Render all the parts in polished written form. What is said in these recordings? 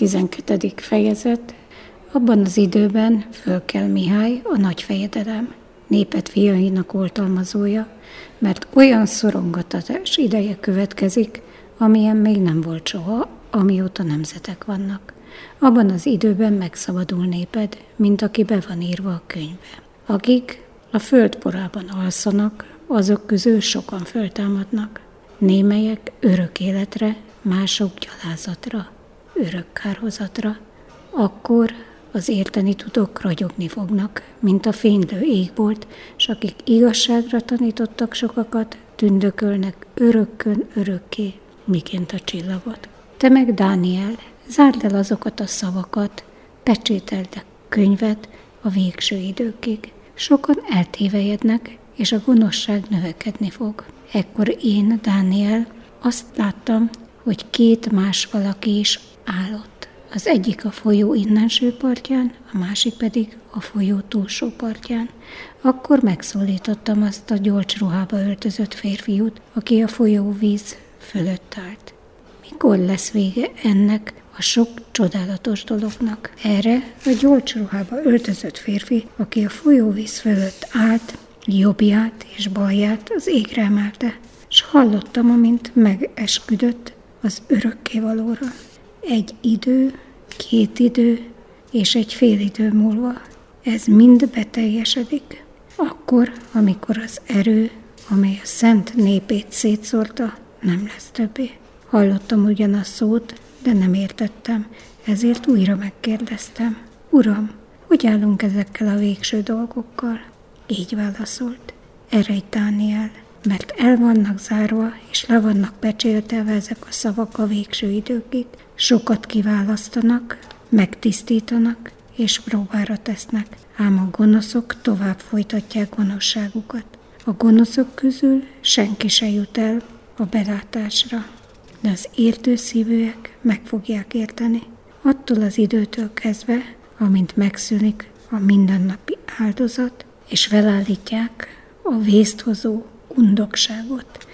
12. fejezet. Abban az időben fölkel Mihály, a nagyfejedelem, népet fiainak oltalmazója, mert olyan szorongatás ideje következik, amilyen még nem volt soha, amióta nemzetek vannak. Abban az időben megszabadul néped, mint aki be van írva a könyvbe. Akik a föld porában alszanak, azok közül sokan föltámadnak. Némelyek örök életre, mások gyalázatra, örök kárhozatra. Akkor az érteni tudók ragyogni fognak, mint a fénylő égbolt, s akik igazságra tanítottak sokakat, tündökölnek örökkön örökké, miként a csillagot. Te meg, Dániel, zárd el azokat a szavakat, pecsételd a könyvet a végső időkig. Sokan eltévejednek, és a gonoszság növekedni fog. Ekkor én, Dániel, azt láttam, hogy két más valaki is állott. Az egyik a folyó innenső partján, a másik pedig a folyó túlsó partján. Akkor megszólítottam azt a gyolcsruhába öltözött férfiút, aki a folyóvíz fölött állt. Mikor lesz vége ennek a sok csodálatos dolognak? Erre a gyolcsruhába öltözött férfi, aki a folyóvíz fölött állt, jobbját és balját az égre emelte, s hallottam, amint megesküdött az örökkévalóra. Egy idő, 2 idő és egy fél idő múlva ez mind beteljesedik. Akkor, amikor az erő, amely a szent népét szétszórta, nem lesz többé. Hallottam ugyan a szót, de nem értettem, ezért újra megkérdeztem. Uram, hogy állunk ezekkel a végső dolgokkal? Így válaszolt. Eredj, Dániel, mert el vannak zárva, és le vannak becséltelve ezek a szavak a végső időkig. Sokat kiválasztanak, megtisztítanak, és próbára tesznek, ám a gonoszok tovább folytatják gonoszságukat. A gonoszok közül senki se jut el a belátásra, de az értő szívűek meg fogják érteni. Attól az időtől kezdve, amint megszűnik a mindennapi áldozat, és felállítják a vészt-hozó undokságot.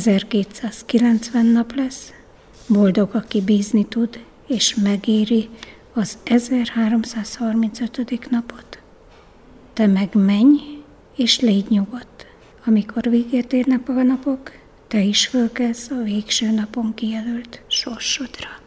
1290 nap lesz, boldog, aki bízni tud, és megéri az 1335. napot. Te meg menj, és légy nyugodt. Amikor véget érnek a napok, te is fölkelsz a végső napon kijelölt sorsodra.